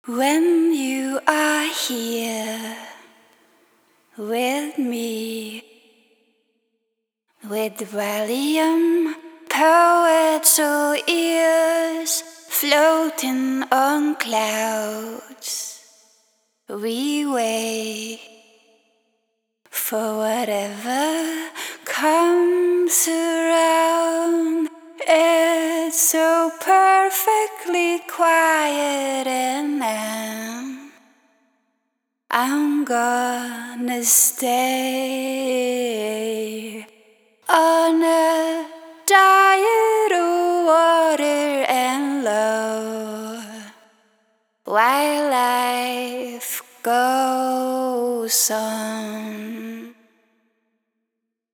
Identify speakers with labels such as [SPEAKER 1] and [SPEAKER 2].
[SPEAKER 1] When you are here with me, with volume, poet's ears floating on clouds, we wait for whatever comes around. It's so perfectly quiet, and I'm gonna stay on a diet of water and love while life goes on.